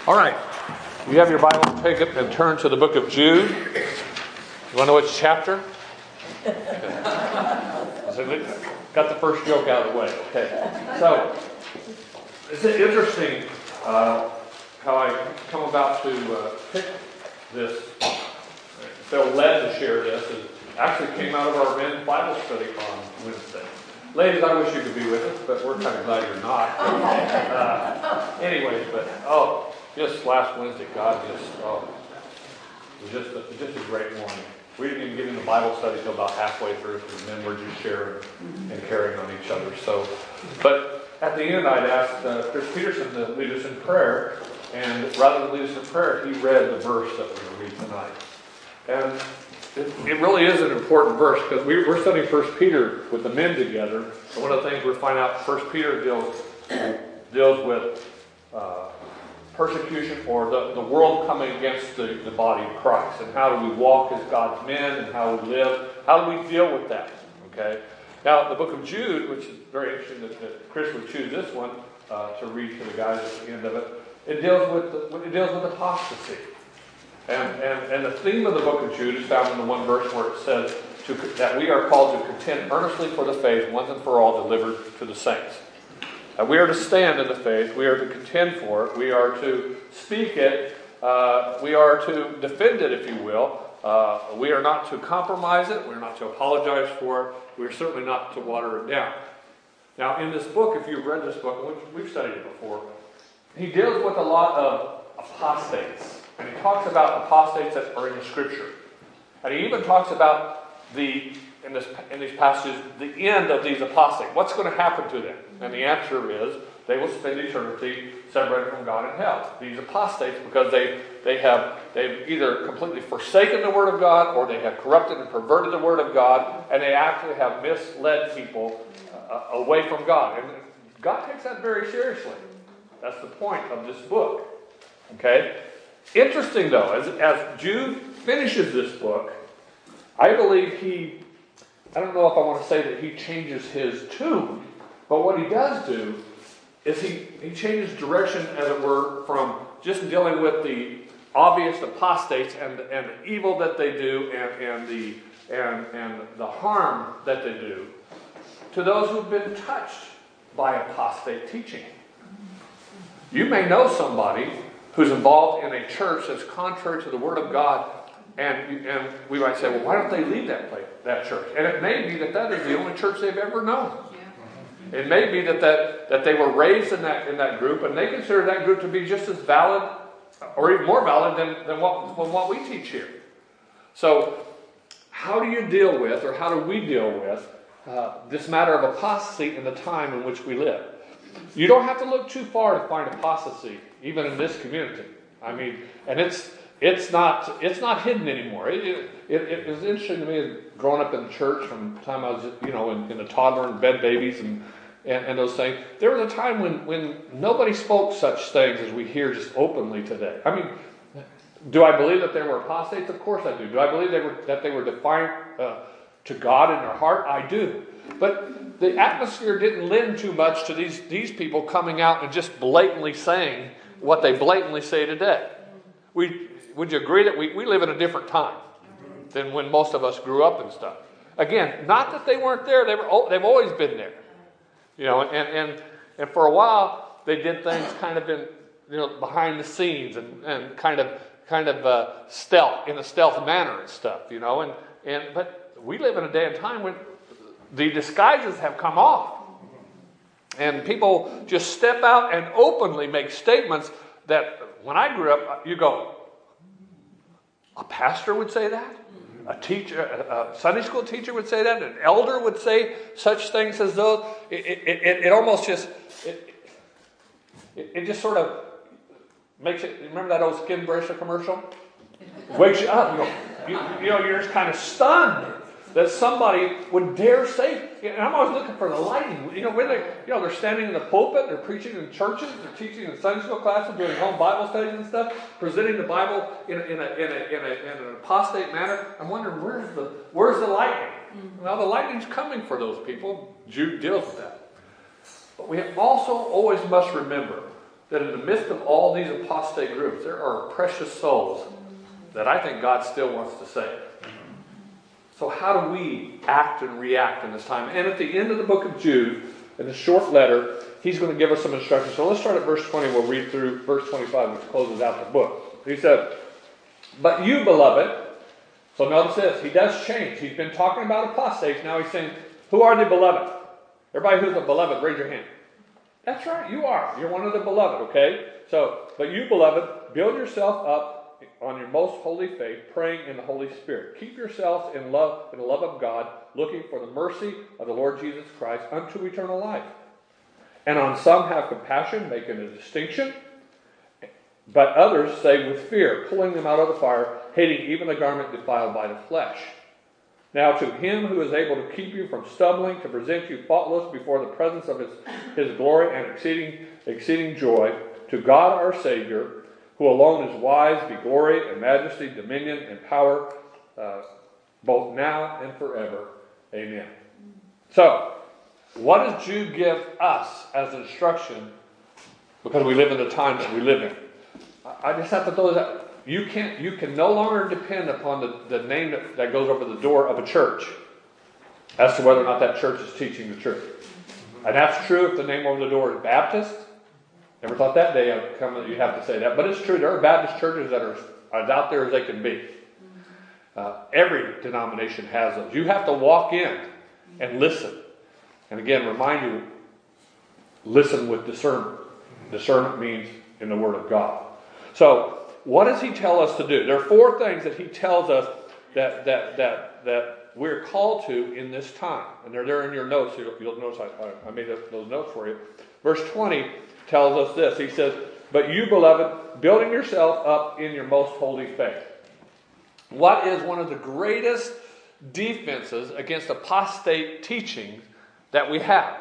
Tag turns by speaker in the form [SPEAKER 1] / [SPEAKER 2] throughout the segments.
[SPEAKER 1] All right. You have your Bible, take it and turn to the book of Jude. You want to know which chapter? So got the first joke out of the way. Okay. So, it's interesting how I come about to pick this. Felt led to share this. It actually came out of our men's Bible study on Wednesday. Ladies, I wish you could be with us, but we're kind of glad you're not. Anyways, but just last Wednesday, God it was just a great morning. We didn't even get into Bible study until about halfway through, and then we're just sharing and carrying on each other. So, but at the end, I'd asked Chris Peterson to lead us in prayer, and rather than lead us in prayer, he read the verse that we're going to read tonight. And it really is an important verse because we're studying 1 Peter with the men together. And one of the things we're finding out, 1 Peter deals with persecution or the world coming against the body of Christ. And how do we walk as God's men and how we live? How do we deal with that? Okay. Now, the book of Jude, which is very interesting that Chris would choose this one to read to the guys at the end of it, it deals with apostasy. And the theme of the book of Jude is found in the one verse where it says that we are called to contend earnestly for the faith once and for all delivered to the saints. We are to stand in the faith. We are to contend for it. We are to speak it. We are to defend it, if you will. We are not to compromise it. We're not to apologize for it. We're certainly not to water it down. Now, in this book, if you've read this book, we've studied it before, he deals with a lot of apostates. And he talks about apostates that are in the Scripture. And he even talks about in these passages, the end of these apostates. What's going to happen to them? And the answer is, they will spend eternity separated from God in hell. These apostates, because they've either completely forsaken the Word of God, or they have corrupted and perverted the Word of God, and they actually have misled people away from God. And God takes that very seriously. That's the point of this book. Okay? Interesting, though, as Jude finishes this book, I believe I don't know if I want to say that he changes his tune, but what he does do is he changes direction, as it were, from just dealing with the obvious apostates and the evil that they do and the harm that they do, to those who've been touched by apostate teaching. You may know somebody who's involved in a church that's contrary to the Word of God, and we might say, well, why don't they leave that church? And it may be that is the only church they've ever known. Yeah. It may be that they were raised in that group, and they consider that group to be just as valid, or even more valid than what we teach here. So, how do you deal with, or how do we deal with, this matter of apostasy in the time in which we live? You don't have to look too far to find apostasy, even in this community. I mean, and it's not hidden anymore. It was interesting to me growing up in the church from the time I was, in the toddler and bed babies and those things. There was a time when nobody spoke such things as we hear just openly today. I mean, do I believe that there were apostates? Of course I do. Do I believe that they were defiant to God in their heart? I do. But the atmosphere didn't lend too much to these people coming out and just blatantly saying what they blatantly say today. Would you agree that we live in a different time than when most of us grew up and stuff? Again, not that they weren't there; they've always been there, And for a while, they did things kind of in behind the scenes and kind of stealth in a stealth manner and stuff, But we live in a day and time when the disguises have come off. And people just step out and openly make statements that when I grew up, you go, a pastor would say that? A teacher, a Sunday school teacher would say that? An elder would say such things as those? It almost just, it just sort of makes it, remember that old skin bracer commercial? Wakes you up. You're just kind of stunned that somebody would dare say, and I'm always looking for the lightning. When they're standing in the pulpit, they're preaching in churches, they're teaching in Sunday school classes, doing home Bible studies and stuff, presenting the Bible in an apostate manner. I'm wondering where's the lightning? Mm-hmm. Well, the lightning's coming for those people. Jude deals with that. But we also always must remember that in the midst of all these apostate groups, there are precious souls that I think God still wants to save. So how do we act and react in this time? And at the end of the book of Jude, in a short letter, he's going to give us some instructions. So let's start at verse 20. We'll read through verse 25, which closes out the book. He said, "But you, beloved," so notice this, he does change. He's been talking about apostates. Now he's saying, who are the beloved? Everybody who's a beloved, raise your hand. That's right, you are. You're one of the beloved, okay? So, but you, beloved, build yourself up on your most holy faith, praying in the Holy Spirit. Keep yourselves in love, in the love of God, looking for the mercy of the Lord Jesus Christ unto eternal life. And on some have compassion, making a distinction, but others save with fear, pulling them out of the fire, hating even the garment defiled by the flesh. Now to him who is able to keep you from stumbling, to present you faultless before the presence of his glory and exceeding joy, to God our Savior, who alone is wise, be glory and majesty, dominion and power, both now and forever. Amen. So, what does Jude give us as instruction? Because we live in the time that we live in. I just have to throw this out. You can no longer depend upon the name that goes over the door of a church as to whether or not that church is teaching the truth. And that's true if the name over the door is Baptist. Never thought that day I'd come that you'd have to say that. But it's true. There are Baptist churches that are as out there as they can be. Every denomination has those. You have to walk in and listen. And again, remind you, listen with discernment. Discernment means in the Word of God. So, what does he tell us to do? There are 4 things that he tells us that we're called to in this time. And they're there in your notes. You'll notice I made those notes for you. Verse 20 tells us this. He says, "But you, beloved, building yourself up in your most holy faith." What is one of the greatest defenses against apostate teachings that we have?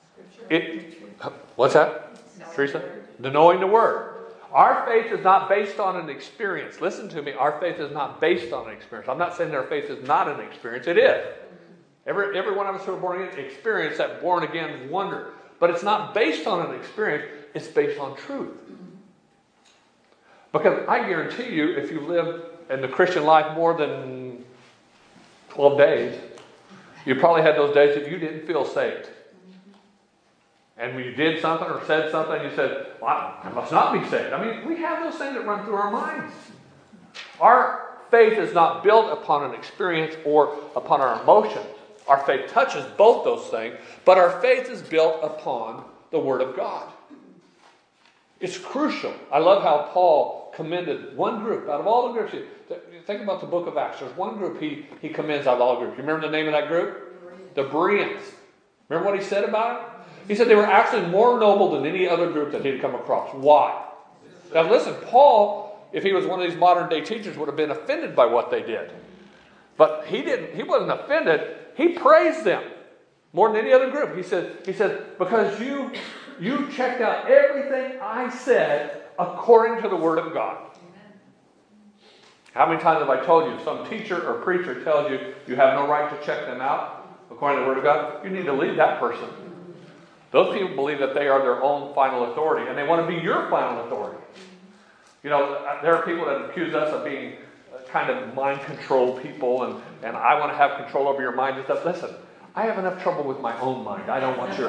[SPEAKER 1] What's that, Teresa? The knowing the Word. Our faith is not based on an experience. Listen to me. Our faith is not based on an experience. I'm not saying that our faith is not an experience. It is. Every one of us who are born again experience that born again wonder. But it's not based on an experience. It's based on truth. Because I guarantee you, if you live in the Christian life more than 12 days, you probably had those days that you didn't feel saved. And when you did something or said something, you said, well, I must not be saved. I mean, we have those things that run through our minds. Our faith is not built upon an experience or upon our emotions. Our faith touches both those things, but our faith is built upon the Word of God. It's crucial. I love how Paul commended one group out of all the groups. Think about the book of Acts. There's one group he commends out of all groups. You remember the name of that group? The Bereans. Remember what he said about it? He said they were actually more noble than any other group that he'd come across. Why? Now listen, Paul, if he was one of these modern day teachers, would have been offended by what they did. But he didn't. He wasn't offended. He praised them more than any other group. He said, because you checked out everything I said according to the Word of God. Amen. How many times have I told you, some teacher or preacher tells you you have no right to check them out according to the Word of God? You need to leave that person. Those people believe that they are their own final authority, and they want to be your final authority. You know, there are people that accuse us of being kind of mind control people, and I want to have control over your mind and stuff. Listen, I have enough trouble with my own mind. I don't want yours.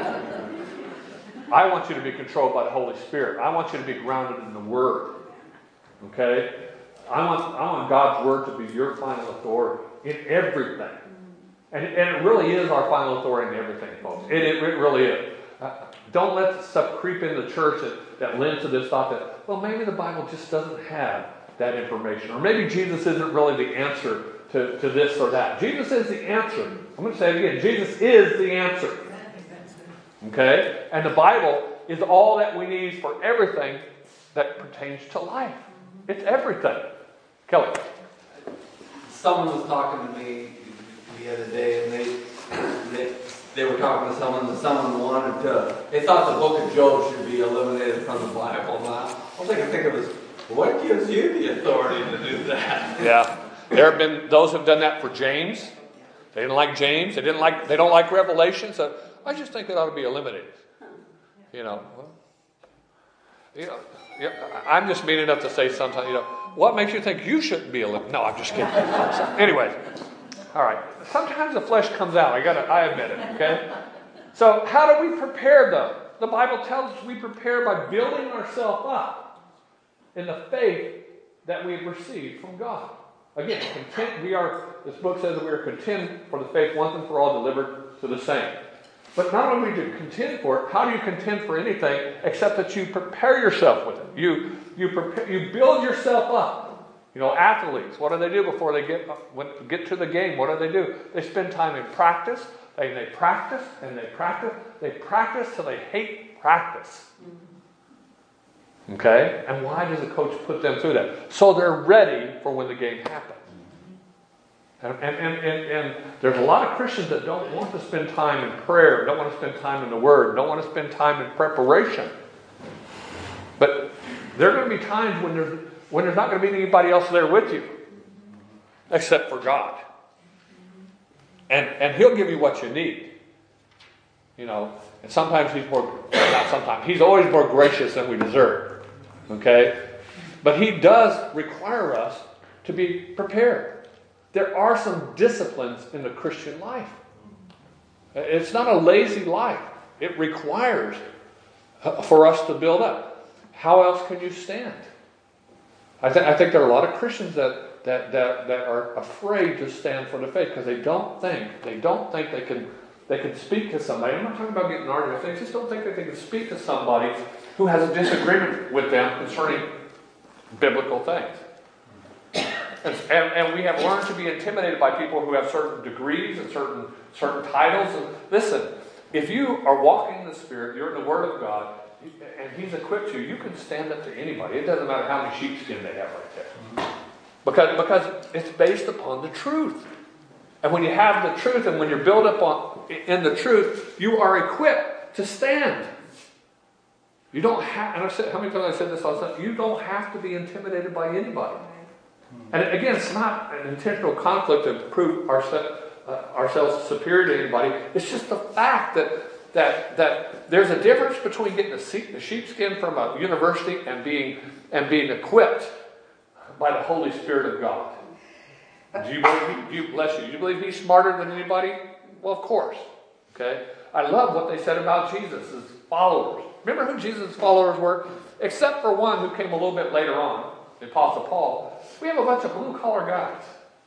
[SPEAKER 1] I want you to be controlled by the Holy Spirit. I want you to be grounded in the Word. Okay? I want God's Word to be your final authority in everything. And it really is our final authority in everything, folks. It really is. Don't let stuff creep in the church that lends to this thought that, well, maybe the Bible just doesn't have that information. Or maybe Jesus isn't really the answer to this or that. Jesus is the answer. I'm going to say it again. Jesus is the answer. Okay? And the Bible is all that we need for everything that pertains to life. It's everything. Kelly.
[SPEAKER 2] Someone was talking to me the other day, and they were talking to someone, and someone they thought the book of Job should be eliminated from the Bible. And all I can think of is, what gives you the authority to do that?
[SPEAKER 1] Yeah. There have been those who have done that for James. They didn't like James. They don't like Revelation. So I just think it ought to be eliminated. You know. I'm just mean enough to say sometimes, what makes you think you shouldn't be a living? No, I'm just kidding. So, anyways, all right. Sometimes the flesh comes out. I admit it, okay? So how do we prepare, though? The Bible tells us we prepare by building ourselves up in the faith that we've received from God. Again, this book says that we are content for the faith once and for all delivered to the saints. But not only do you contend for it, how do you contend for anything except that you prepare yourself with it? You build yourself up. Athletes, what do they do before they get to the game? What do? They spend time in practice. They practice and they practice. They practice till they hate practice. Okay? And why does the coach put them through that? So they're ready for when the game happens. And there's a lot of Christians that don't want to spend time in prayer, don't want to spend time in the Word, don't want to spend time in preparation. But there are going to be times when there's not going to be anybody else there with you, except for God. And He'll give you what you need. And sometimes He's always more gracious than we deserve. Okay? But He does require us to be prepared. There are some disciplines in the Christian life. It's not a lazy life. It requires for us to build up. How else can you stand? I think there are a lot of Christians that are afraid to stand for the faith because they don't think they can speak to somebody. I'm not talking about getting arguments. They just don't think that they can speak to somebody who has a disagreement with them concerning biblical things. And we have learned to be intimidated by people who have certain degrees and certain titles. And listen, if you are walking in the Spirit, you're in the Word of God, and He's equipped you, you can stand up to anybody. It doesn't matter how many sheepskin they have right there. Because it's based upon the truth. And when you have the truth and when you're built up in the truth, you are equipped to stand. You don't have, and how many times I said this all the time, you don't have to be intimidated by anybody. And again, it's not an intentional conflict to prove ourselves superior to anybody. It's just the fact that there's a difference between getting the sheepskin from a university and being equipped by the Holy Spirit of God. Do you believe He's smarter than anybody? Well, of course. Okay. I love what they said about Jesus' followers. Remember who Jesus' followers were? Except for one who came a little bit later on, the Apostle Paul. We have a bunch of blue-collar guys.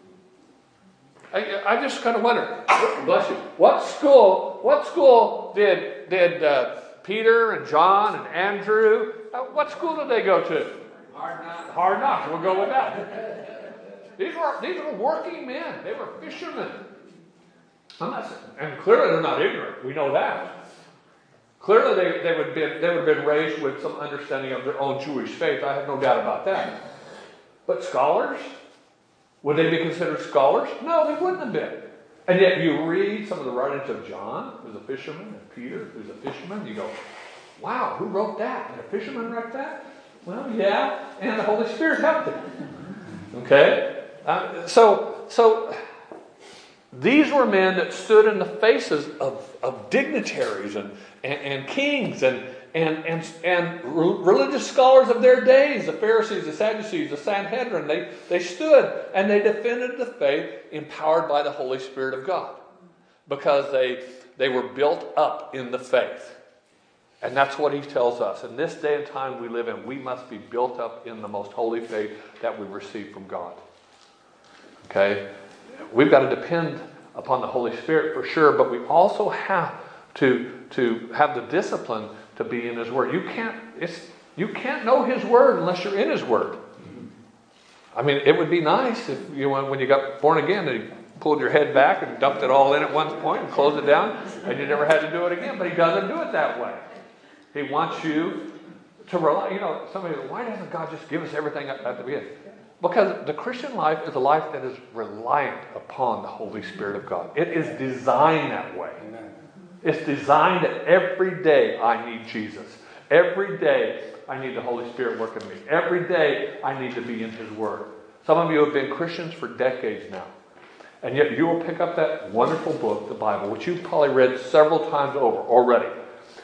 [SPEAKER 1] I just kind of wonder, bless you, what school did Peter and John and Andrew, what school did they go to? Hard Knocks. We'll go with that. These were working men. They were fishermen. And clearly they're not ignorant. We know that. Clearly they would have been raised with some understanding of their own Jewish faith. I have no doubt about that. But scholars? Would they be considered scholars? No, they wouldn't have been. And yet you read some of the writings of John, who's a fisherman, and Peter, who's a fisherman, and you go, wow, who wrote that? Did a fisherman write that? Well, yeah, and the Holy Spirit helped him. Okay? So these were men that stood in the faces of dignitaries and kings and religious scholars of their days, the Pharisees, the Sadducees, the Sanhedrin. They stood and they defended the faith empowered by the Holy Spirit of God because they were built up in the faith. And that's what He tells us. In this day and time we live in, we must be built up in the most holy faith that we receive from God. Okay? We've got to depend upon the Holy Spirit for sure, but we also have to have the discipline to be in His Word. You can't know His Word unless you're in His Word. I mean, it would be nice if when you got born again, you pulled your head back and dumped it all in at one point and closed it down, and you never had to do it again. But He doesn't do it that way. He wants you to rely. Somebody goes, why doesn't God just give us everything at the beginning? Because the Christian life is a life that is reliant upon the Holy Spirit of God. It is designed that way. It's designed that every day I need Jesus. Every day I need the Holy Spirit working in me. Every day I need to be in His Word. Some of you have been Christians for decades now. And yet you will pick up that wonderful book, the Bible, which you've probably read several times over already.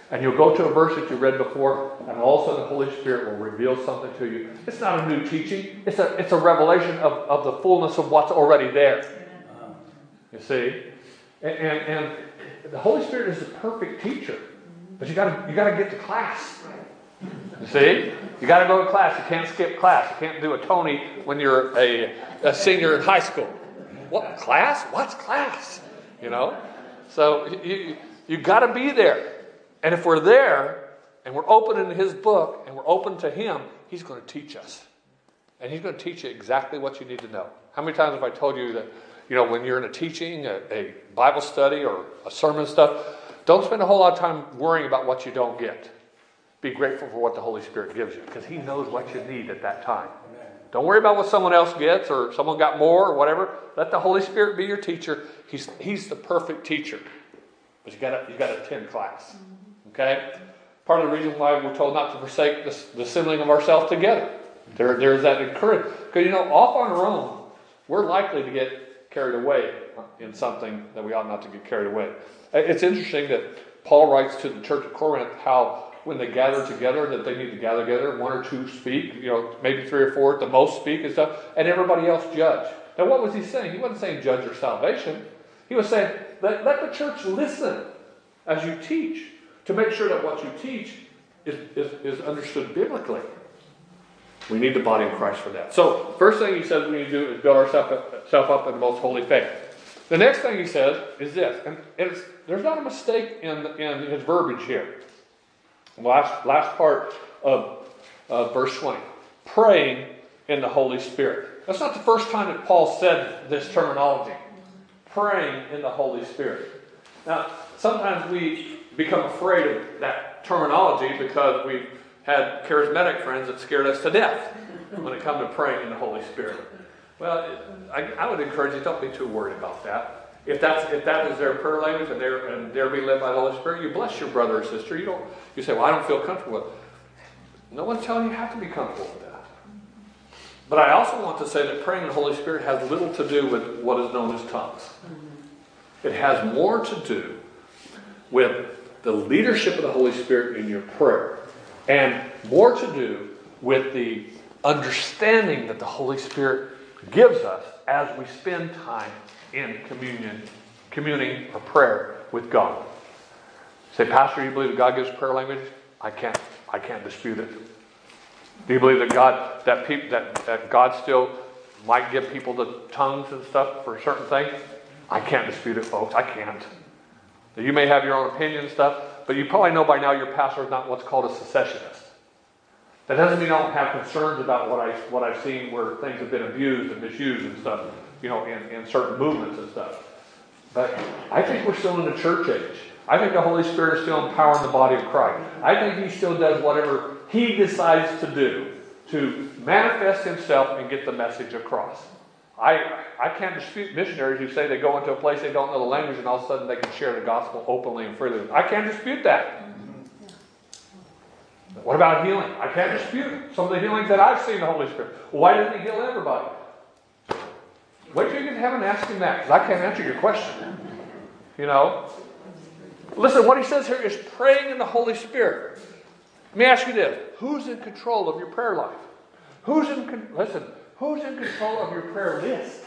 [SPEAKER 1] And you'll go to a verse that you read before, and all of a sudden the Holy Spirit will reveal something to you. It's not a new teaching. It's a revelation of the fullness of what's already there. You see? And the Holy Spirit is the perfect teacher. But you gotta get to class. You see? You gotta go to class. You can't skip class. You can't do a Tony when you're a senior in high school. What, class? What's class? You know? So you gotta be there. And if we're there, and we're open in His book, and we're open to Him, He's going to teach us. And He's going to teach you exactly what you need to know. How many times have I told you that, when you're in a teaching, a Bible study, or a sermon stuff, don't spend a whole lot of time worrying about what you don't get. Be grateful for what the Holy Spirit gives you, because He knows what you need at that time. Don't worry about what someone else gets, or someone got more, or whatever. Let the Holy Spirit be your teacher. He's the perfect teacher. But you got to attend class. Okay? Part of the reason why we're told not to forsake the assembling of ourselves together. There's that encouragement. Because, off on our own, we're likely to get carried away in something that we ought not to get carried away. It's interesting that Paul writes to the church of Corinth how when they gather together, that they need to gather together, one or two speak, maybe three or four at the most speak and stuff, and everybody else judge. Now what was he saying? He wasn't saying judge your salvation. He was saying, let the church listen as you teach, to make sure that what you teach is understood biblically. We need the body of Christ for that. So, first thing he says we need to do is build ourselves up in the most holy faith. The next thing he says is this, and there's not a mistake in his verbiage here. Last part of verse 20. Praying in the Holy Spirit. That's not the first time that Paul said this terminology. Praying in the Holy Spirit. Now, sometimes we become afraid of that terminology because we've had charismatic friends that scared us to death when it comes to praying in the Holy Spirit. Well, I would encourage you, don't be too worried about that. If that is their prayer language and they're being led by the Holy Spirit, you bless your brother or sister. You say, well, I don't feel comfortable with it. No one's telling you have to be comfortable with that. But I also want to say that praying in the Holy Spirit has little to do with what is known as tongues. It has more to do with the leadership of the Holy Spirit in your prayer, and more to do with the understanding that the Holy Spirit gives us as we spend time in communing or prayer with God. Say, Pastor, you believe that God gives prayer language? I can't dispute it. Do you believe that God still might give people the tongues and stuff for certain things? I can't dispute it, folks. I can't. You may have your own opinion and stuff, but you probably know by now your pastor is not what's called a cessationist. That doesn't mean I don't have concerns about what I've seen where things have been abused and misused and stuff, in certain movements and stuff. But I think we're still in the church age. I think the Holy Spirit is still empowering the body of Christ. I think He still does whatever He decides to do to manifest Himself and get the message across. I can't dispute missionaries who say they go into a place they don't know the language and all of a sudden they can share the gospel openly and freely. I can't dispute that. What about healing? I can't dispute some of the healings that I've seen in the Holy Spirit. Why didn't He heal everybody? Wait till you get to heaven and ask Him that, because I can't answer your question. Listen, what he says here is praying in the Holy Spirit. Let me ask you this. Who's in control of your prayer life? Who's in control of your prayer list?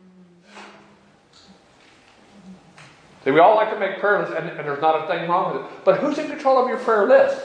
[SPEAKER 1] See, we all like to make prayer lists, and there's not a thing wrong with it. But who's in control of your prayer list?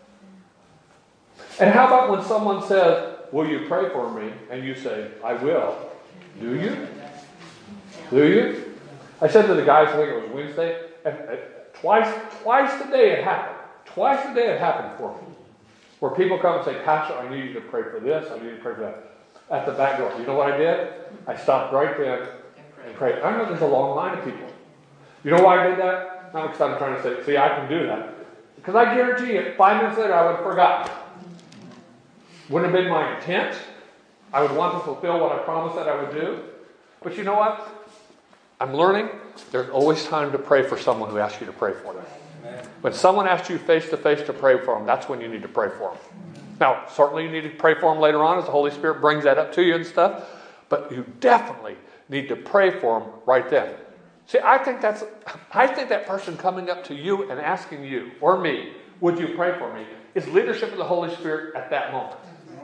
[SPEAKER 1] And how about when someone says, will you pray for me? And you say, I will. Do you? Do you? I said to the guys, I think it was Wednesday, twice a day it happened. Twice a day it happened for me. Where people come and say, Pastor, I need you to pray for this, I need you to pray for that. At the back door. You know what I did? I stopped right there and prayed. I know there's a long line of people. You know why I did that? Not because I'm trying to say, see, I can do that. Because I guarantee you, 5 minutes later, I would have forgotten. Wouldn't have been my intent. I would want to fulfill what I promised that I would do. But you know what? I'm learning there's always time to pray for someone who asks you to pray for them. When someone asks you face to face to pray for them, that's when you need to pray for them. Now, certainly you need to pray for them later on as the Holy Spirit brings that up to you and stuff. But you definitely need to pray for them right then. See, I think that person coming up to you and asking you or me, Would you pray for me? It's leadership of the Holy Spirit at that moment.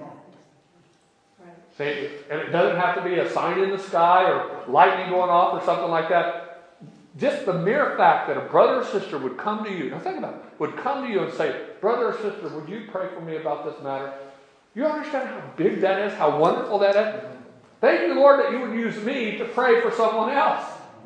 [SPEAKER 1] See, and it doesn't have to be a sign in the sky or lightning going off or something like that. Just the mere fact that a brother or sister would come to you, now think about it, would come to you and say, brother or sister, would you pray for me about this matter? You understand how big that is, how wonderful that is? Thank you, Lord, that you would use me to pray for someone else.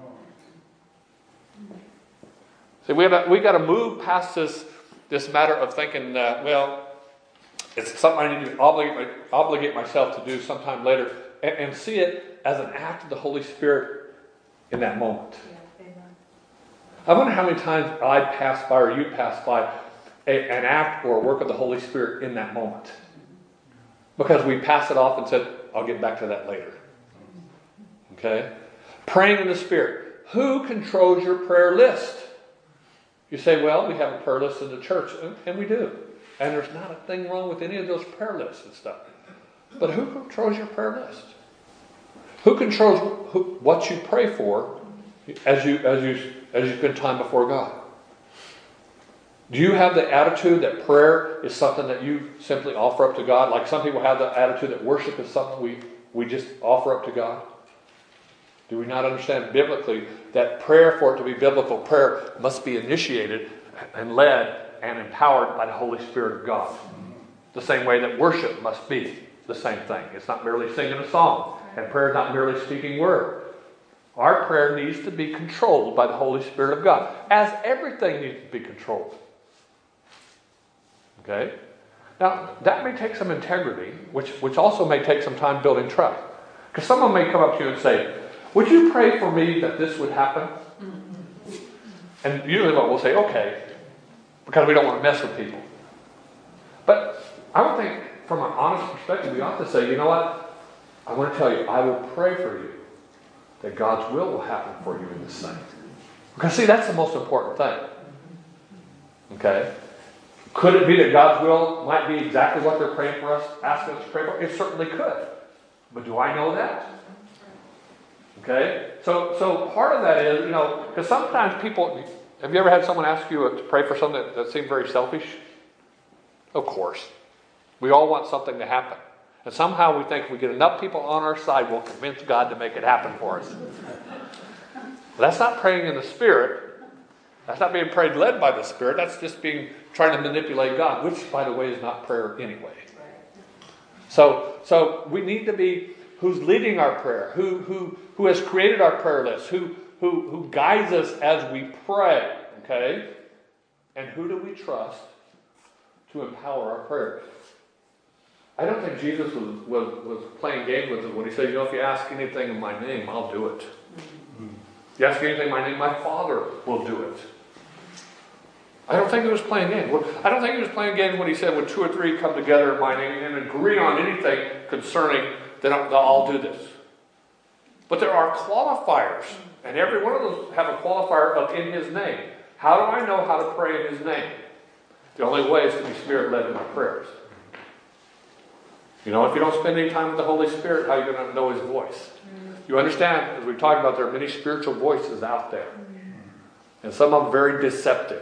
[SPEAKER 1] See, we got to move past this matter of thinking, it's something I need to obligate myself to do sometime later, and see it as an act of the Holy Spirit in that moment. Yeah, I wonder how many times I pass by or you pass by an act or a work of the Holy Spirit in that moment. Because we pass it off and said, I'll get back to that later. Okay? Praying in the Spirit. Who controls your prayer list? You say, well, we have a prayer list in the church, and we do. And there's not a thing wrong with any of those prayer lists and stuff. But who controls your prayer list? Who controls what you pray for as you spend time before God? Do you have the attitude that prayer is something that you simply offer up to God? Like some people have the attitude that worship is something we just offer up to God? Do we not understand biblically that prayer, for it to be biblical prayer, must be initiated and led and empowered by the Holy Spirit of God? The same way that worship must be the same thing. It's not merely singing a song, and prayer is not merely speaking word. Our prayer needs to be controlled by the Holy Spirit of God, as everything needs to be controlled. Okay? Now, that may take some integrity, which also may take some time building trust. Because someone may come up to you and say, would you pray for me that this would happen? And usually we'll say, okay, because we don't want to mess with people. But I would think, from an honest perspective, we ought to say, you know what? I want to tell you, I will pray for you that God's will happen for you in this thing. Because see, that's the most important thing. Okay? Could it be that God's will might be exactly what they're praying for us, asking us to pray for? It certainly could. But do I know that? Okay? So part of that is, because sometimes people, have you ever had someone ask you to pray for something that seemed very selfish? Of course. We all want something to happen. And somehow we think if we get enough people on our side, we'll convince God to make it happen for us. But that's not praying in the Spirit. That's not being prayed led by the Spirit. That's just trying to manipulate God, which, by the way, is not prayer anyway. So we need to be who's leading our prayer, who has created our prayer list, who guides us as we pray, okay? And who do we trust to empower our prayer? I don't think Jesus was playing games with it when he said, if you ask anything in my name, I'll do it. If you ask anything in my name, my Father will do it. I don't think he was playing games. I don't think he was playing games when he said, when two or three come together in my name and agree on anything concerning, then I'll do this. But there are qualifiers, and every one of those have a qualifier of in his name. How do I know how to pray in his name? The only way is to be Spirit-led in my prayers. If you don't spend any time with the Holy Spirit, how are you going to know his voice? You understand, as we've talked about, there are many spiritual voices out there. And some of them very deceptive.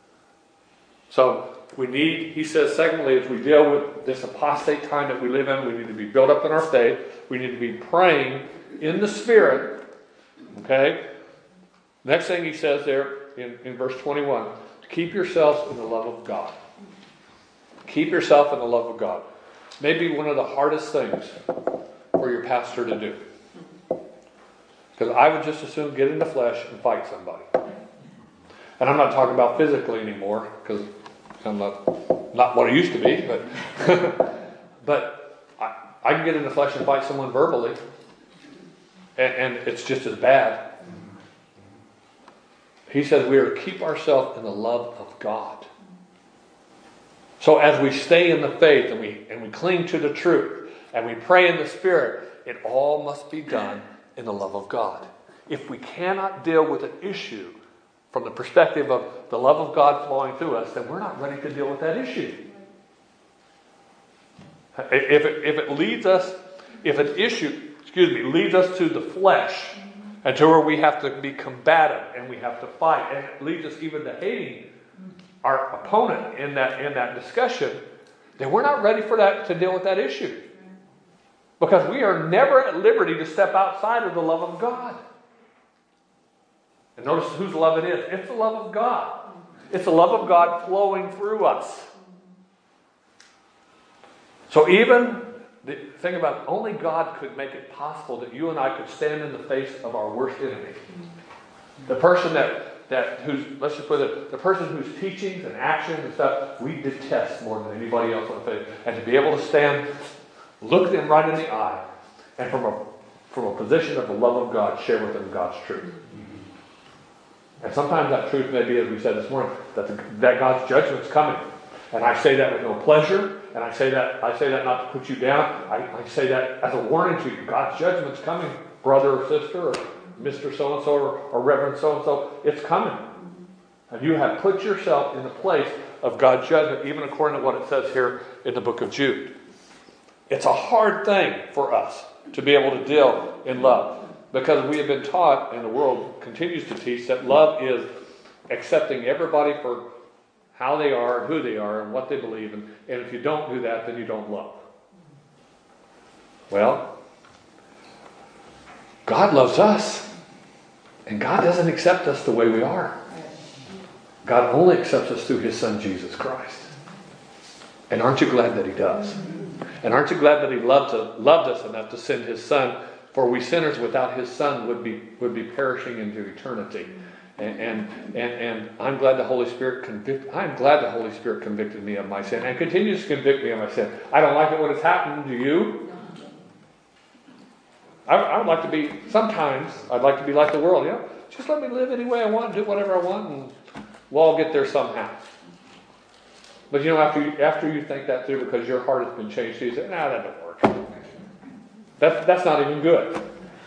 [SPEAKER 1] So he says, secondly, as we deal with this apostate time that we live in, we need to be built up in our faith. We need to be praying in the Spirit. Okay? Next thing he says there in verse 21, keep yourselves in the love of God. Keep yourself in the love of God. Maybe one of the hardest things for your pastor to do. Because I would just as soon get in the flesh and fight somebody. And I'm not talking about physically anymore, because I'm not what I used to be, but I can get in the flesh and fight someone verbally, and it's just as bad. He says we are to keep ourselves in the love of God. So as we stay in the faith and we cling to the truth and we pray in the Spirit, it all must be done in the love of God. If we cannot deal with an issue from the perspective of the love of God flowing through us, then we're not ready to deal with that issue. If an issue leads us to the flesh and to where we have to be combative and we have to fight, and it leads us even to hating our opponent in that discussion, then we're not ready for that to deal with that issue. Because we are never at liberty to step outside of the love of God. And notice whose love it is. It's the love of God. It's the love of God flowing through us. So even the thing about only God could make it possible that you and I could stand in the face of our worst enemy. The person who's, let's just put it, the person whose teachings and actions and stuff we detest more than anybody else on the face. And to be able to stand, look them right in the eye, and from a position of the love of God, share with them God's truth. And sometimes that truth may be, as we said this morning, that God's judgment's coming. And I say that with no pleasure, and I say that not to put you down. I say that as a warning to you. God's judgment's coming, brother or sister, or Mr. So-and-so, or Reverend so-and-so. It's coming. And you have put yourself in the place of God's judgment, even according to what it says here in the book of Jude. It's a hard thing for us to be able to deal in love. Because we have been taught, and the world continues to teach, that love is accepting everybody for how they are, and who they are, and what they believe. And if you don't do that, then you don't love. Well, God loves us. And God doesn't accept us the way we are. God only accepts us through His Son, Jesus Christ. And aren't you glad that He does? And aren't you glad that He loved us enough to send His Son? For we sinners without His Son would be perishing into eternity. And I'm glad the Holy Spirit convicted me of my sin and continues to convict me of my sin. I don't like it when it's happening to you. I would like to be, sometimes I'd like to be like the world. You know, just let me live any way I want, do whatever I want, and we'll all get there somehow. But you know, after you think that through, because your heart has been changed, you say, nah, that don't work. That's not even good.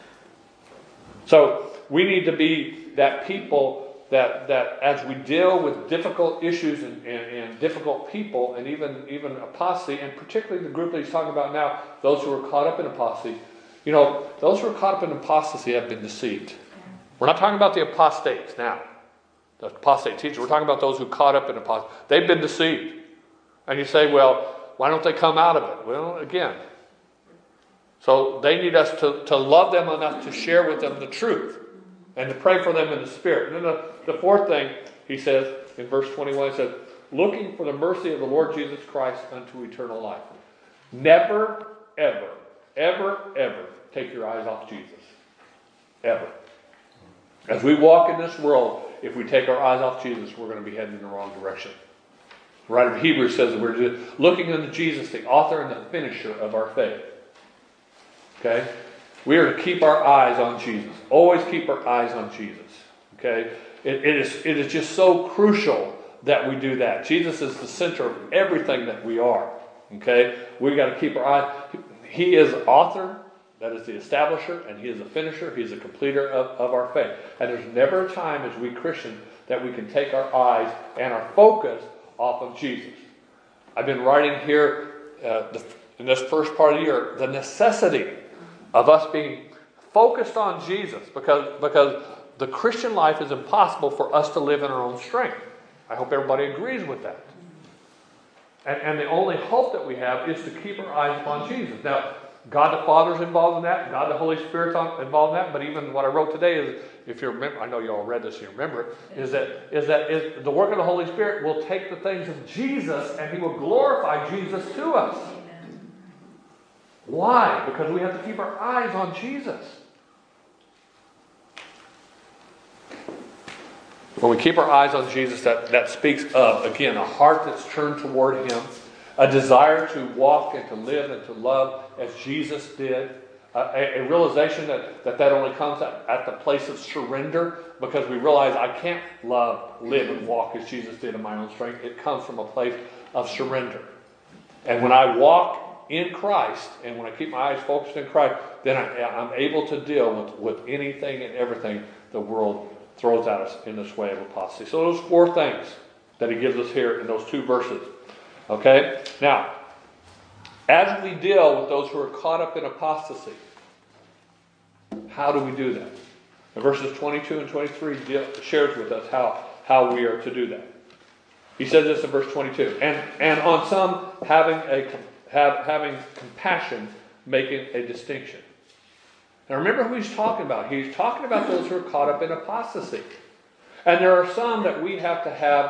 [SPEAKER 1] So we need to be that people that as we deal with difficult issues and difficult people, and even apostasy, and particularly the group that he's talking about now, those who are caught up in apostasy. You know, those who are caught up in apostasy have been deceived. We're not talking about the apostates now, the apostate teachers. We're talking about those who are caught up in apostasy. They've been deceived. And you say, well, why don't they come out of it? Well, again, so they need us to love them enough to share with them the truth and to pray for them in the Spirit. And then the fourth thing he says in verse 21, he says, looking for the mercy of the Lord Jesus Christ unto eternal life. Never, ever, ever, ever take your eyes off Jesus. Ever. As we walk in this world, if we take our eyes off Jesus, we're going to be heading in the wrong direction. The writer of Hebrews says that we're looking unto Jesus, the author and the finisher of our faith. Okay? We are to keep our eyes on Jesus. Always keep our eyes on Jesus. Okay? It is just so crucial that we do that. Jesus is the center of everything that we are. Okay? We've got to keep our eyes. He is the author, that is the establisher, and He is the finisher. He is the completer of our faith. And there's never a time as we Christians that we can take our eyes and our focus off of Jesus. I've been writing here in this first part of the year, the necessity of us being focused on Jesus, because the Christian life is impossible for us to live in our own strength. I hope everybody agrees with that. And the only hope that we have is to keep our eyes upon Jesus. Now, God the Father is involved in that. God the Holy Spirit's involved in that. But even what I wrote today is, if you remember, I know you all read this and you remember it, is that the work of the Holy Spirit will take the things of Jesus and He will glorify Jesus to us. Why? Because we have to keep our eyes on Jesus. When we keep our eyes on Jesus, that speaks of, again, a heart that's turned toward Him, a desire to walk and to live and to love as Jesus did, a realization that only comes at the place of surrender, because we realize I can't love, live, and walk as Jesus did in my own strength. It comes from a place of surrender. And when I walk in Christ, and when I keep my eyes focused in Christ, then I'm able to deal with anything and everything the world throws at us in this way of apostasy. So those four things that he gives us here in those two verses. Okay? Now, as we deal with those who are caught up in apostasy, how do we do that? In verses 22 and 23 shares with us how we are to do that. He says this in verse 22. And on some having compassion, making a distinction. Now remember who he's talking about. He's talking about those who are caught up in apostasy. And there are some that we have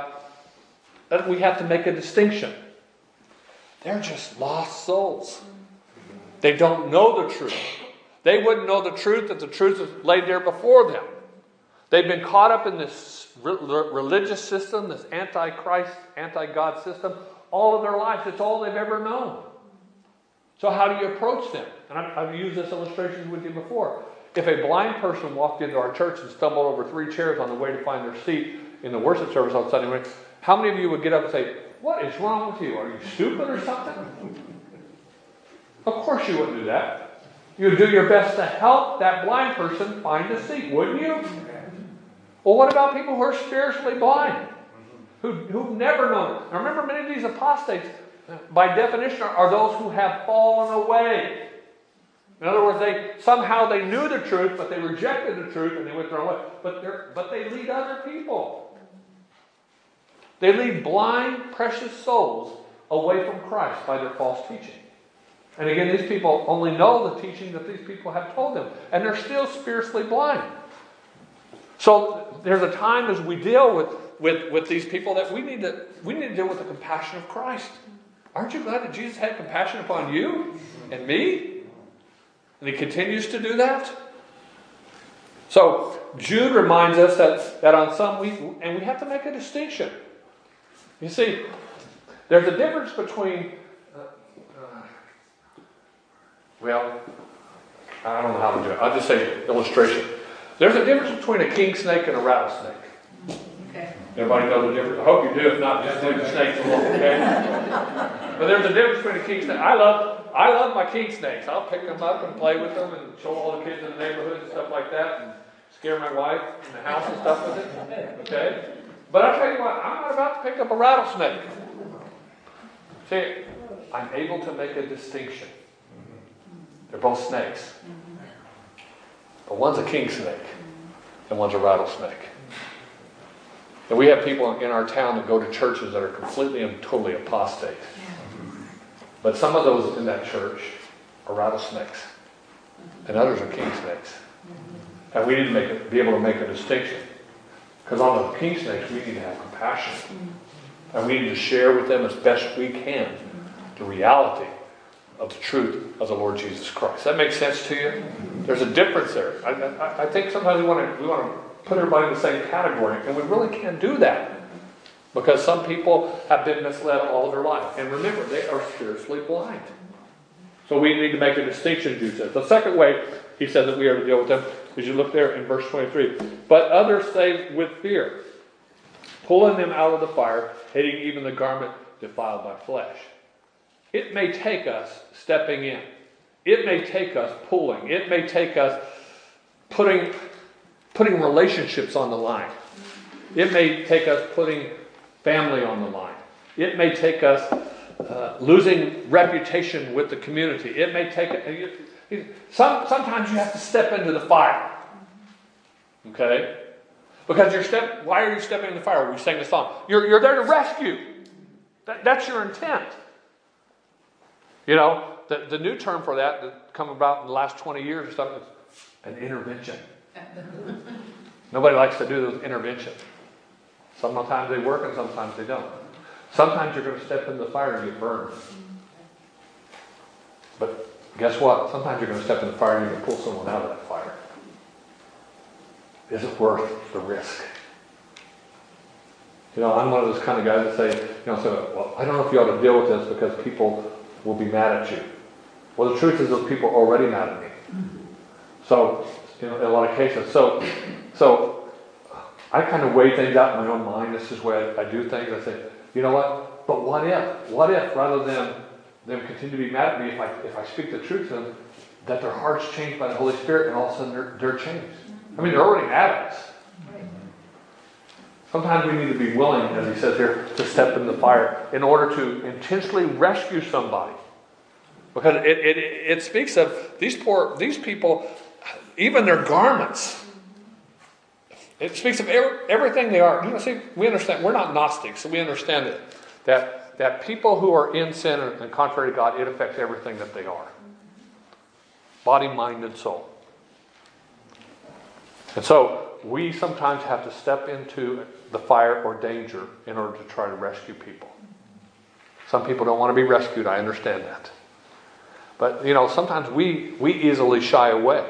[SPEAKER 1] to make a distinction. They're just lost souls. They don't know the truth. They wouldn't know the truth if the truth is laid there before them. They've been caught up in this religious system, this anti-Christ, anti-God system, all of their lives. It's all they've ever known. So how do you approach them? And I've used this illustration with you before. If a blind person walked into our church and stumbled over 3 chairs on the way to find their seat in the worship service on Sunday morning, how many of you would get up and say, "What is wrong with you? Are you stupid or something?" Of course you wouldn't do that. You would do your best to help that blind person find a seat, wouldn't you? Well, what about people who are spiritually blind? Who've never known it? Now remember, many of these apostates, by definition, are those who have fallen away. In other words, they knew the truth, but they rejected the truth and they went their own way. But they lead other people. They lead blind, precious souls away from Christ by their false teaching. And again, these people only know the teaching that these people have told them. And they're still spiritually blind. So there's a time as we deal with these people that we need to deal with the compassion of Christ. Aren't you glad that Jesus had compassion upon you and me? And he continues to do that. So Jude reminds us that on some we have to make a distinction. You see, there's a difference between I don't know how to do it. I'll just say illustration. There's a difference between a king snake and a rattlesnake.
[SPEAKER 3] Okay.
[SPEAKER 1] Everybody know the difference? I hope you do. If not, just leave the snakes alone, okay? But there's a difference between a king snake. I love my king snakes. I'll pick them up and play with them and show all the kids in the neighborhood and stuff like that and scare my wife in the house and stuff with it. Okay? But I'll tell you what, I'm not about to pick up a rattlesnake. See, I'm able to make a distinction. They're both snakes. But one's a king snake and one's a rattlesnake. And we have people in our town that go to churches that are completely and totally apostate. But some of those in that church are rattlesnakes. And others are king snakes. And we need to be able to make a distinction. Because on the king snakes, we need to have compassion. And we need to share with them as best we can the reality of the truth of the Lord Jesus Christ. That makes sense to you? There's a difference there. I think sometimes we want to put everybody in the same category, and we really can't do that. Because some people have been misled all of their life. And remember, they are spiritually blind. So we need to make a distinction, Jude says. The second way he says that we are to deal with them is you look there in verse 23. But others say with fear, pulling them out of the fire, hating even the garment defiled by flesh. It may take us stepping in. It may take us pulling. It may take us putting relationships on the line. It may take us putting family on the line. It may take us losing reputation with the community. It may take... Sometimes you have to step into the fire. Okay? Because why are you stepping in the fire? We sang the song. You're there to rescue. That's your intent. You know, the new term for that come about in the last 20 years or something is an intervention. Nobody likes to do those interventions. Sometimes they work and sometimes they don't. Sometimes you're going to step into the fire and get burned. But guess what? Sometimes you're going to step in the fire and you're going to pull someone out of that fire. Is it worth the risk? You know, I'm one of those kind of guys that say, well, I don't know if you ought to deal with this because people will be mad at you. Well, the truth is those people are already mad at me. So, in a lot of cases. So I kind of weigh things out in my own mind. This is where I do things. I say, you know what? But what if? What if, rather than them continue to be mad at me, if I speak the truth to them, that their heart's changed by the Holy Spirit and all of a sudden they're changed? I mean, they're already mad at us. Sometimes we need to be willing, as he says here, to step in the fire in order to intentionally rescue somebody. Because it speaks of these people, even their garments. It speaks of everything they are. See, we understand, we're not Gnostics, so we understand that people who are in sin and contrary to God, it affects everything that they are. Body, mind, and soul. And so, we sometimes have to step into the fire or danger in order to try to rescue people. Some people don't want to be rescued, I understand that. But, sometimes we easily shy away.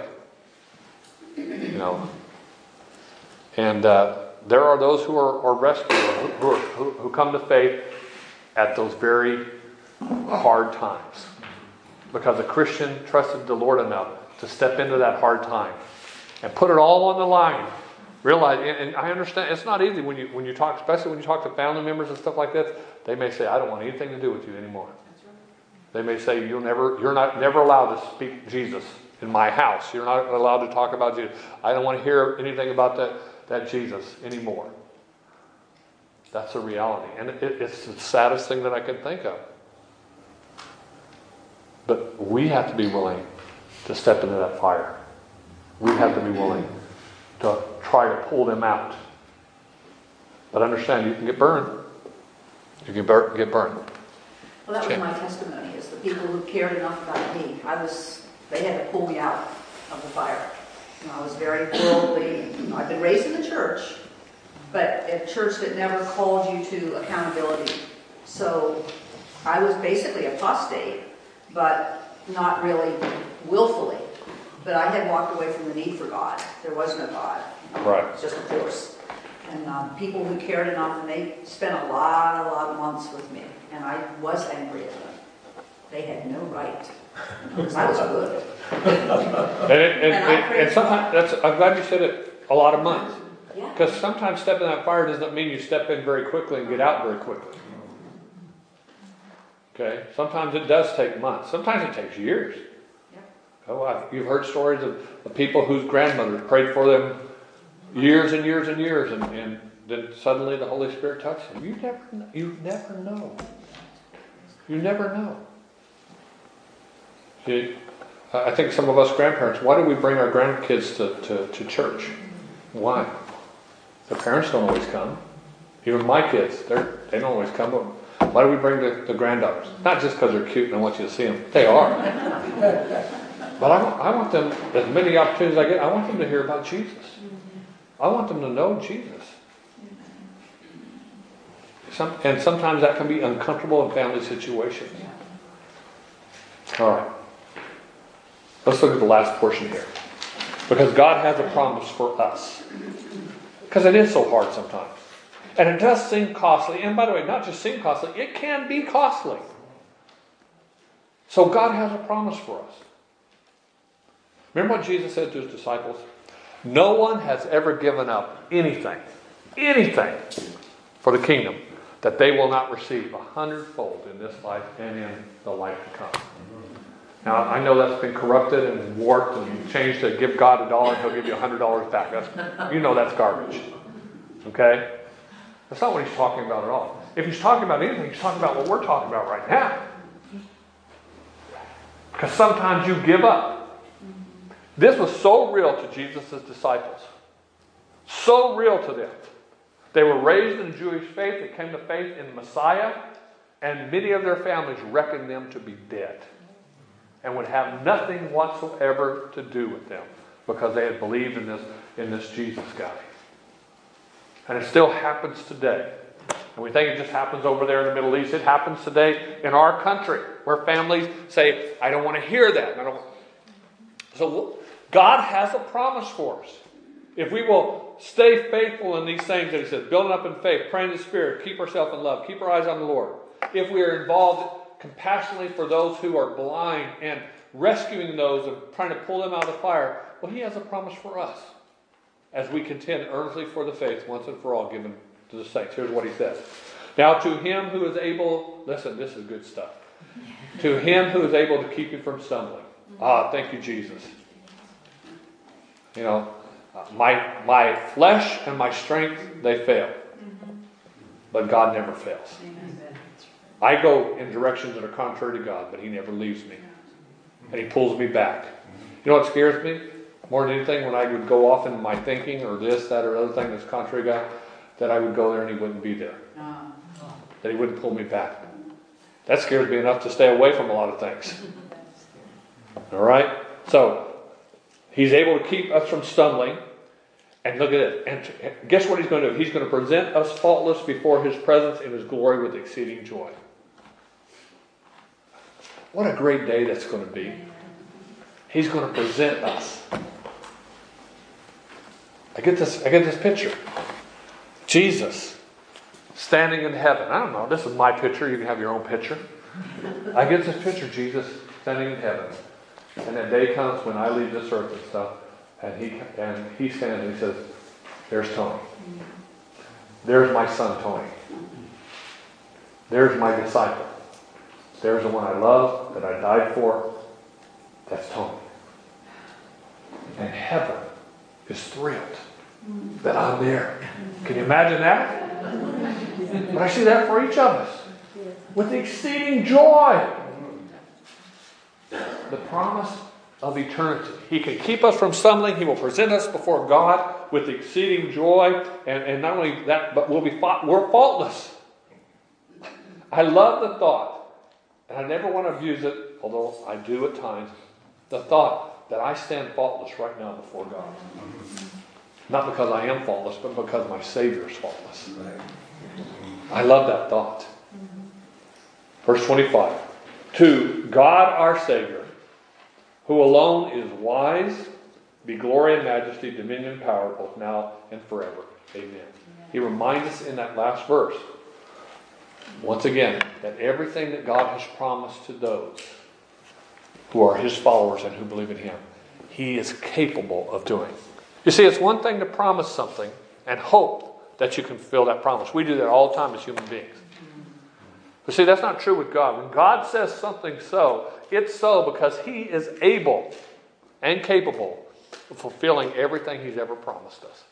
[SPEAKER 1] And there are those who are rescued, who come to faith at those very hard times. Because a Christian trusted the Lord enough to step into that hard time and put it all on the line. Realize, and I understand, it's not easy when you talk, especially when you talk to family members and stuff like that. They may say, I don't want anything to do with you anymore. They may say, you're not never allowed to speak Jesus in my house. You're not allowed to talk about Jesus. I don't want to hear anything about that Jesus anymore. That's a reality. And it's the saddest thing that I can think of. But we have to be willing to step into that fire. We have to be willing to try to pull them out. But understand, you can get burned. You can get burned.
[SPEAKER 3] Well, that was my testimony, is the people who cared enough about me. They had to pull me out of the fire. I was very worldly. I've been raised in the church, but a church that never called you to accountability. So I was basically apostate, but not really willfully. But I had walked away from the need for God. There was no God.
[SPEAKER 1] Right.
[SPEAKER 3] It's just a force. And people who cared enough, and they spent a lot of months with me. And I was angry at them. They had no right. Because I was good.
[SPEAKER 1] And sometimes, I'm glad you said it, a lot of months.
[SPEAKER 3] Yeah.
[SPEAKER 1] Because sometimes stepping in that fire doesn't mean you step in very quickly and get out very quickly. Okay? Sometimes it does take months. Sometimes it takes years. You've heard stories of people whose grandmothers prayed for them years and years and years, and then suddenly the Holy Spirit touched them. You never know. You never know. See, I think some of us grandparents, why do we bring our grandkids to church? Why? The parents don't always come. Even my kids, they don't always come. Why do we bring the granddaughters? Not just because they're cute and I want you to see them. They are. But I want them, as many opportunities as I get, I want them to hear about Jesus. I want them to know Jesus. And sometimes that can be uncomfortable in family situations. All right. Let's look at the last portion here. Because God has a promise for us. Because it is so hard sometimes. And it does seem costly. And by the way, not just seem costly, it can be costly. So God has a promise for us. Remember what Jesus said to his disciples? No one has ever given up anything for the kingdom that they will not receive 100-fold in this life and in the life to come. Now, I know that's been corrupted and warped and changed to give God $1 and he'll give you $100 back. That's garbage. Okay? That's not what he's talking about at all. If he's talking about anything, he's talking about what we're talking about right now. Because sometimes you give up. This was so real to Jesus' disciples. So real to them. They were raised in the Jewish faith. They came to faith in Messiah. And many of their families reckoned them to be dead. And would have nothing whatsoever to do with them. Because they had believed in this Jesus guy. And it still happens today. And we think it just happens over there in the Middle East. It happens today in our country. Where families say, I don't want to hear that. So God has a promise for us. If we will stay faithful in these things that he says, building up in faith, praying in the Spirit, keep ourselves in love, keep our eyes on the Lord. If we are involved compassionately for those who are blind and rescuing those and trying to pull them out of the fire, well, he has a promise for us. As we contend earnestly for the faith once and for all given to the saints. Here's what he says. Now to him who is able, listen, this is good stuff. To him who is able to keep you from stumbling. Thank you, Jesus. My flesh and my strength, they fail. But God never fails. I go in directions that are contrary to God, but he never leaves me. And he pulls me back. You know what scares me? more than anything, when I would go off in my thinking or this, that, or other thing that's contrary to God, that I would go there and he wouldn't be there. That he wouldn't pull me back. That scares me enough to stay away from a lot of things. All right? So, he's able to keep us from stumbling. And look at it. And guess what he's going to do? He's going to present us faultless before his presence in his glory with exceeding joy. What a great day that's going to be. He's going to present us. I get this picture. Jesus standing in heaven. I don't know. This is my picture. You can have your own picture. I get this picture. Jesus standing in heaven. And that day comes when I leave this earth and stuff. And he stands and he says, there's Tony. There's my son Tony. There's my disciple. There's the one I love, that I died for. That's Tony. And heaven is thrilled that I'm there. Can you imagine that? But I see that for each of us. With exceeding joy. The promise of eternity. He can keep us from stumbling. He will present us before God with exceeding joy. And not only that, but we're faultless. I love the thought, and I never want to abuse it, although I do at times, the thought that I stand faultless right now before God. Not because I am faultless, but because my Savior is faultless. I love that thought. Verse 25. To God our Savior, who alone is wise, be glory and majesty, dominion and power, both now and forever. Amen. He reminds us in that last verse, once again, that everything that God has promised to those who are his followers and who believe in him, he is capable of doing. You see, it's one thing to promise something and hope that you can fulfill that promise. We do that all the time as human beings. But see, that's not true with God. When God says something so, it's so because he is able and capable of fulfilling everything he's ever promised us.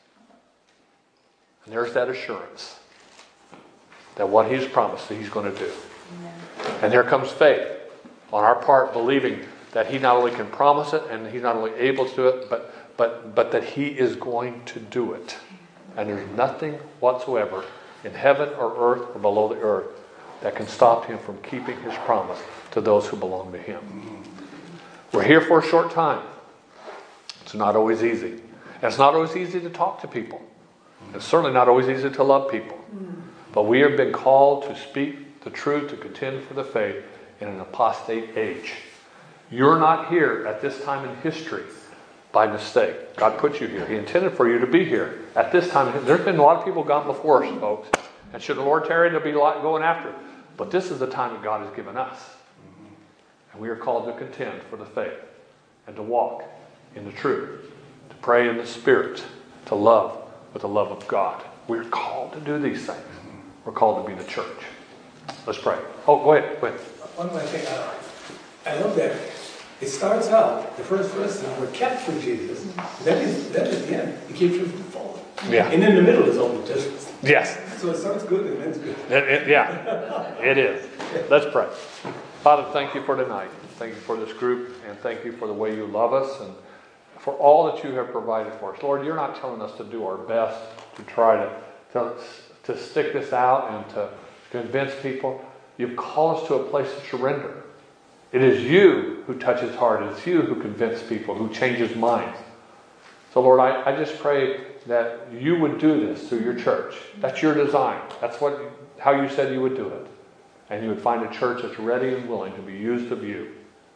[SPEAKER 1] And there's that assurance that what he's promised, he's going to do. And there comes faith on our part, believing that he not only can promise it and he's not only able to do it, but that he is going to do it. And there's nothing whatsoever in heaven or earth or below the earth that can stop him from keeping his promise to those who belong to him. We're here for a short time. It's not always easy. And it's not always easy to talk to people. It's certainly not always easy to love people. But we have been called to speak the truth, to contend for the faith in an apostate age. You're not here at this time in history by mistake. God put you here. He intended for you to be here at this time. There's been a lot of people gone before us, folks. And should the Lord tarry, there'll be a lot going after. But this is the time that God has given us. And we are called to contend for the faith and to walk in the truth, to pray in the Spirit, to love with the love of God. We're called to do these things. We're called to be the church. Let's pray. Oh, go ahead.
[SPEAKER 4] One more thing. I love that. It starts out, the first verse, we're kept for Jesus. That is the end. He keeps you from falling.
[SPEAKER 1] Yeah.
[SPEAKER 4] And in the middle is all the judgments.
[SPEAKER 1] Yes.
[SPEAKER 4] So it starts good and ends good.
[SPEAKER 1] Yeah, it is. Let's pray. Father, thank you for tonight. Thank you for this group, and thank you for the way you love us and for all that you have provided for us. Lord, you're not telling us to do our best to try to stick this out and to convince people. You've called us to a place of surrender. It is you who touches heart. It's you who convinces people, who changes minds. So Lord, I just pray that you would do this through your church. That's your design. That's how you said you would do it. And you would find a church that's ready and willing to be used of you.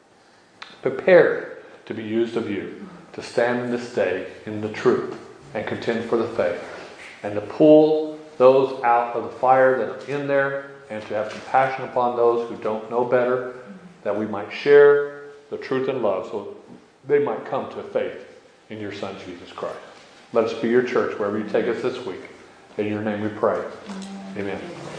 [SPEAKER 1] Prepared to be used of you. To stand in this day in the truth and contend for the faith. And to pull those out of the fire that are in there. And to have compassion upon those who don't know better. That we might share the truth and love so they might come to faith in your Son, Jesus Christ. Let us be your church wherever you take us this week. In your name we pray. Amen.